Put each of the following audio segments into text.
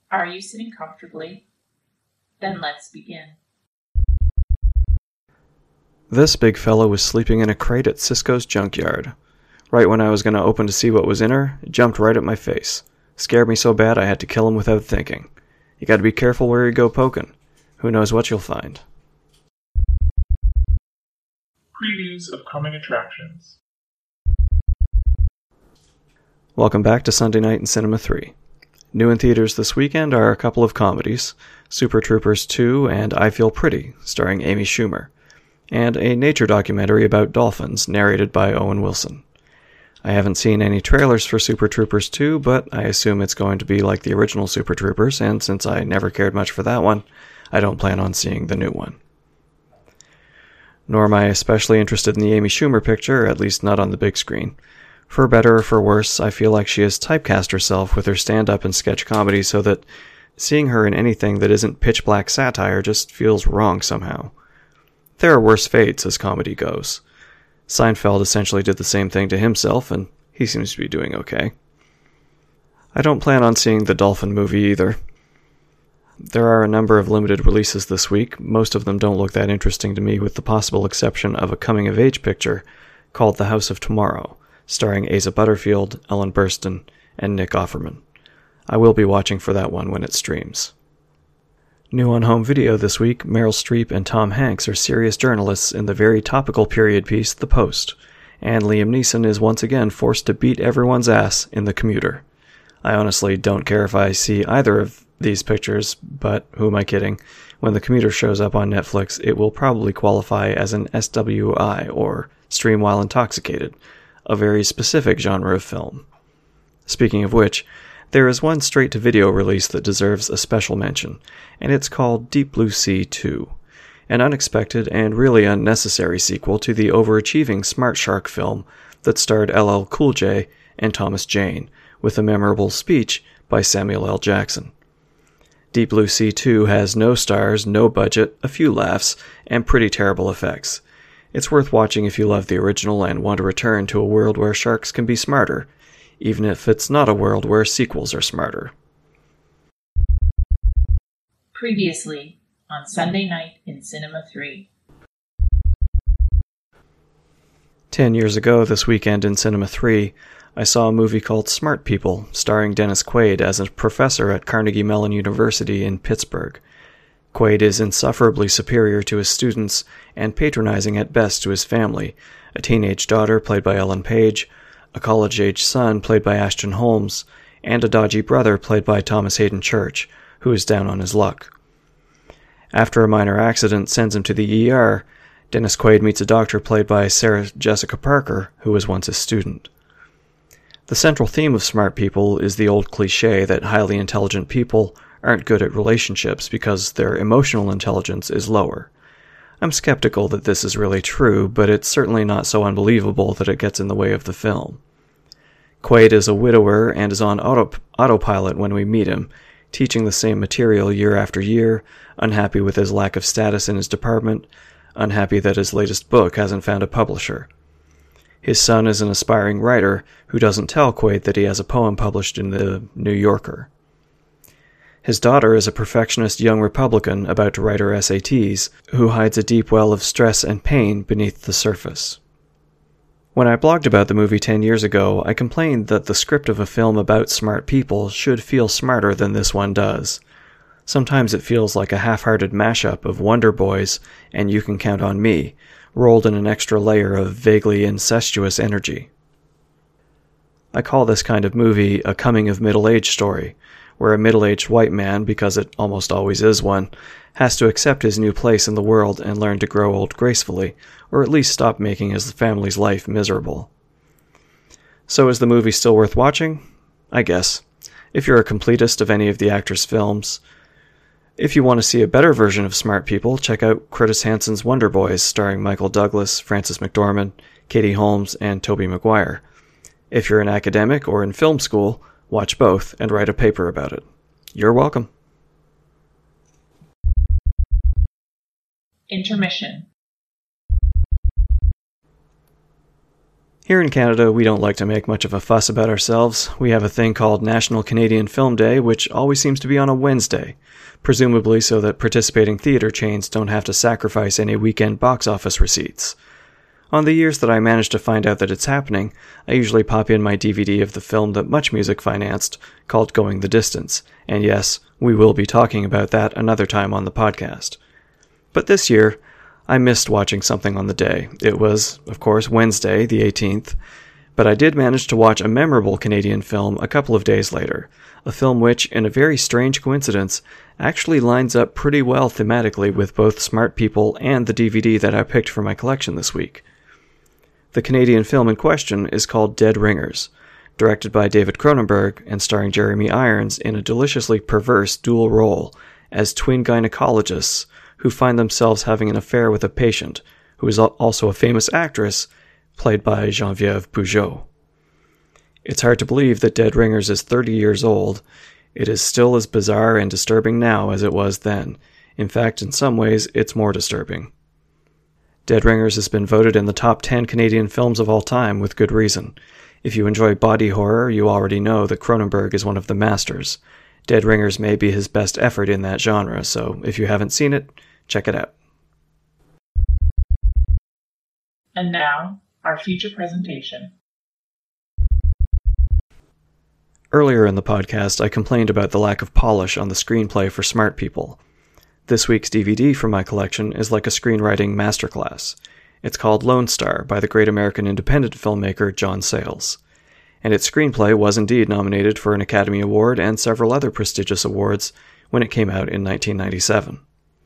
Are you sitting comfortably? Then let's begin. This big fellow was sleeping in a crate at Cisco's junkyard. Right when I was going to open to see what was in her, it jumped right at my face. Scared me so bad I had to kill him without thinking. You gotta be careful where you go poking. Who knows what you'll find. Previews of coming attractions. Welcome back to Sunday Night in Cinema 3. New in theaters this weekend are a couple of comedies, Super Troopers 2 and I Feel Pretty, starring Amy Schumer, and a nature documentary about dolphins, narrated by Owen Wilson. I haven't seen any trailers for Super Troopers 2, but I assume it's going to be like the original Super Troopers, and since I never cared much for that one, I don't plan on seeing the new one. Nor am I especially interested in the Amy Schumer picture, at least not on the big screen. For better or for worse, I feel like she has typecast herself with her stand-up and sketch comedy so that seeing her in anything that isn't pitch-black satire just feels wrong somehow. There are worse fates as comedy goes. Seinfeld essentially did the same thing to himself, and he seems to be doing okay. I don't plan on seeing the Dolphin movie either. There are a number of limited releases this week. Most of them don't look that interesting to me, with the possible exception of a coming-of-age picture called The House of Tomorrow, starring Asa Butterfield, Ellen Burstyn, and Nick Offerman. I will be watching for that one when it streams. New on home video this week, Meryl Streep and Tom Hanks are serious journalists in the very topical period piece The Post, and Liam Neeson is once again forced to beat everyone's ass in The Commuter. I honestly don't care if I see either of these pictures, but who am I kidding? When The Commuter shows up on Netflix, it will probably qualify as an SWI, or Stream While Intoxicated, a very specific genre of film. Speaking of which, there is one straight-to-video release that deserves a special mention, and it's called Deep Blue Sea 2, an unexpected and really unnecessary sequel to the overachieving Smart Shark film that starred LL Cool J and Thomas Jane, with a memorable speech by Samuel L. Jackson. Deep Blue Sea 2 has no stars, no budget, a few laughs, and pretty terrible effects. It's worth watching if you love the original and want to return to a world where sharks can be smarter, even if it's not a world where sequels are smarter. Previously on Sunday Night in Cinema 3. 10 years ago this weekend in Cinema 3, I saw a movie called Smart People, starring Dennis Quaid as a professor at Carnegie Mellon University in Pittsburgh. Quaid is insufferably superior to his students and patronizing at best to his family, a teenage daughter played by Ellen Page, a college-age son played by Ashton Holmes, and a dodgy brother played by Thomas Hayden Church, who is down on his luck. After a minor accident sends him to the ER, Dennis Quaid meets a doctor played by Sarah Jessica Parker, who was once his student. The central theme of Smart People is the old cliché that highly intelligent people aren't good at relationships because their emotional intelligence is lower. I'm skeptical that this is really true, but it's certainly not so unbelievable that it gets in the way of the film. Quaid is a widower and is on autopilot when we meet him, teaching the same material year after year, unhappy with his lack of status in his department, unhappy that his latest book hasn't found a publisher. His son is an aspiring writer who doesn't tell Quaid that he has a poem published in the New Yorker. His daughter is a perfectionist young Republican about to write her SATs, who hides a deep well of stress and pain beneath the surface. When I blogged about the movie 10 years ago, I complained that the script of a film about smart people should feel smarter than this one does. Sometimes it feels like a half-hearted mashup of Wonder Boys and You Can Count on Me, rolled in an extra layer of vaguely incestuous energy. I call this kind of movie a coming-of-middle-age story, where a middle-aged white man, because it almost always is one, has to accept his new place in the world and learn to grow old gracefully, or at least stop making his family's life miserable. So is the movie still worth watching? I guess. If you're a completist of any of the actor's films. If you want to see a better version of Smart People, check out Curtis Hansen's Wonder Boys, starring Michael Douglas, Frances McDormand, Katie Holmes, and Tobey Maguire. If you're an academic or in film school, watch both and write a paper about it. You're welcome. Intermission. Here in Canada, we don't like to make much of a fuss about ourselves. We have a thing called National Canadian Film Day, which always seems to be on a Wednesday, presumably so that participating theatre chains don't have to sacrifice any weekend box office receipts. On the years that I manage to find out that it's happening, I usually pop in my DVD of the film that Much Music financed, called Going the Distance, and yes, we will be talking about that another time on the podcast. But this year, I missed watching something on the day. It was, of course, Wednesday, the 18th, but I did manage to watch a memorable Canadian film a couple of days later, a film which, in a very strange coincidence, actually lines up pretty well thematically with both Smart People and the DVD that I picked for my collection this week. The Canadian film in question is called Dead Ringers, directed by David Cronenberg and starring Jeremy Irons in a deliciously perverse dual role as twin gynecologists who find themselves having an affair with a patient, who is also a famous actress, played by Geneviève Bujold. It's hard to believe that Dead Ringers is 30 years old. It is still as bizarre and disturbing now as it was then. In fact, in some ways, it's more disturbing. Dead Ringers has been voted in the top 10 Canadian films of all time, with good reason. If you enjoy body horror, you already know that Cronenberg is one of the masters. Dead Ringers may be his best effort in that genre, so if you haven't seen it, check it out. And now, our feature presentation. Earlier in the podcast, I complained about the lack of polish on the screenplay for Smart People. This week's DVD from my collection is like a screenwriting masterclass. It's called Lone Star by the great American independent filmmaker John Sayles. And its screenplay was indeed nominated for an Academy Award and several other prestigious awards when it came out in 1997.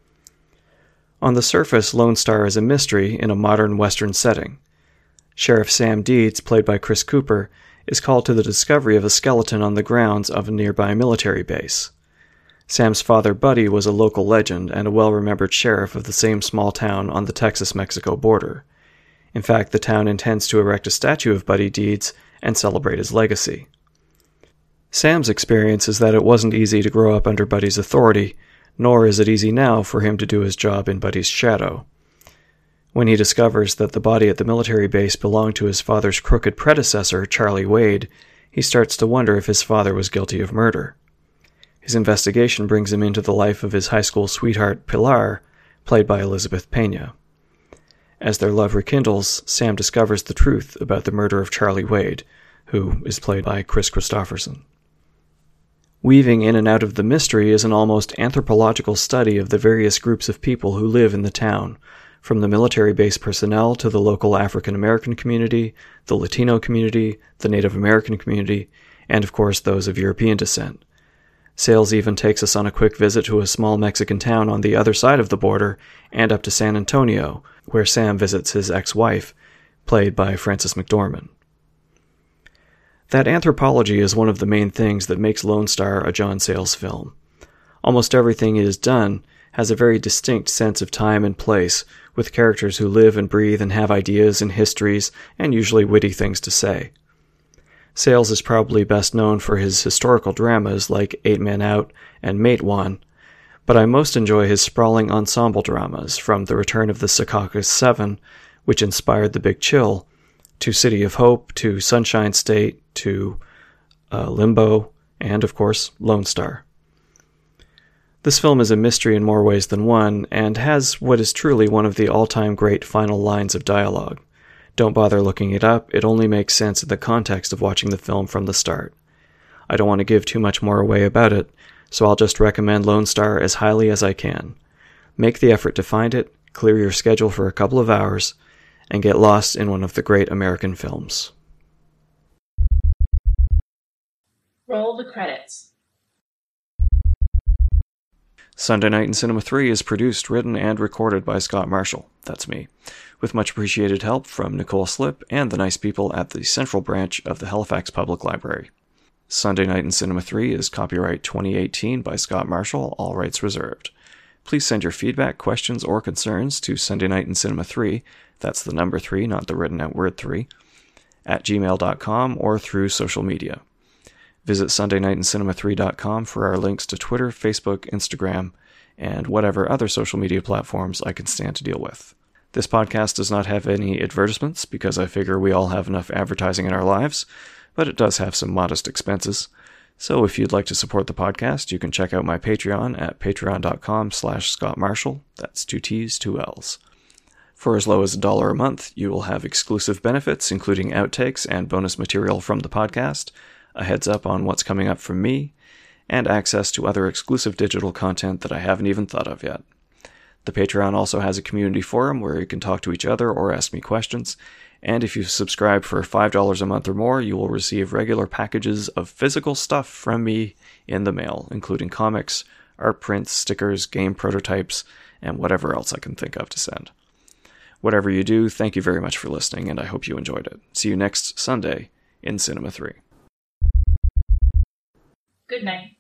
On the surface, Lone Star is a mystery in a modern Western setting. Sheriff Sam Deeds, played by Chris Cooper, is called to the discovery of a skeleton on the grounds of a nearby military base. Sam's father, Buddy, was a local legend and a well-remembered sheriff of the same small town on the Texas-Mexico border. In fact, the town intends to erect a statue of Buddy Deeds and celebrate his legacy. Sam's experience is that it wasn't easy to grow up under Buddy's authority, nor is it easy now for him to do his job in Buddy's shadow. When he discovers that the body at the military base belonged to his father's crooked predecessor, Charlie Wade, he starts to wonder if his father was guilty of murder. His investigation brings him into the life of his high school sweetheart, Pilar, played by Elizabeth Pena. As their love rekindles, Sam discovers the truth about the murder of Charlie Wade, who is played by Chris Christopherson. Weaving in and out of the mystery is an almost anthropological study of the various groups of people who live in the town, from the military base personnel to the local African American community, the Latino community, the Native American community, and of course those of European descent. Sayles even takes us on a quick visit to a small Mexican town on the other side of the border and up to San Antonio, where Sam visits his ex-wife, played by Frances McDormand. That anthropology is one of the main things that makes Lone Star a John Sayles film. Almost everything it has done has a very distinct sense of time and place, with characters who live and breathe and have ideas and histories and usually witty things to say. Sayles is probably best known for his historical dramas like 8 Men Out and Matewan, but I most enjoy his sprawling ensemble dramas, from The Return of the Secaucus 7, which inspired The Big Chill, to City of Hope, to Sunshine State, to Limbo, and, of course, Lone Star. This film is a mystery in more ways than one, and has what is truly one of the all-time great final lines of dialogue. Don't bother looking it up, it only makes sense in the context of watching the film from the start. I don't want to give too much more away about it, so I'll just recommend Lone Star as highly as I can. Make the effort to find it, clear your schedule for a couple of hours, and get lost in one of the great American films. Roll the credits. Sunday Night in Cinema 3 is produced, written, and recorded by Scott Marshall. That's me. With much appreciated help from Nicole Slip and the nice people at the Central Branch of the Halifax Public Library. Sunday Night in Cinema 3 is copyright 2018 by Scott Marshall, all rights reserved. Please send your feedback, questions, or concerns to Sunday Night in Cinema 3, that's the number 3, not the written out word 3, at gmail.com or through social media. Visit SundayNightInCinema3.com for our links to Twitter, Facebook, Instagram, and whatever other social media platforms I can stand to deal with. This podcast does not have any advertisements because I figure we all have enough advertising in our lives, but it does have some modest expenses. So if you'd like to support the podcast, you can check out my Patreon at patreon.com/scottmarshall. That's 2 T's, 2 L's. For as low as $1 a month, you will have exclusive benefits, including outtakes and bonus material from the podcast, a heads up on what's coming up from me, and access to other exclusive digital content that I haven't even thought of yet. The Patreon also has a community forum where you can talk to each other or ask me questions, and if you subscribe for $5 a month or more, you will receive regular packages of physical stuff from me in the mail, including comics, art prints, stickers, game prototypes, and whatever else I can think of to send. Whatever you do, thank you very much for listening, and I hope you enjoyed it. See you next Sunday in Cinema 3. Good night.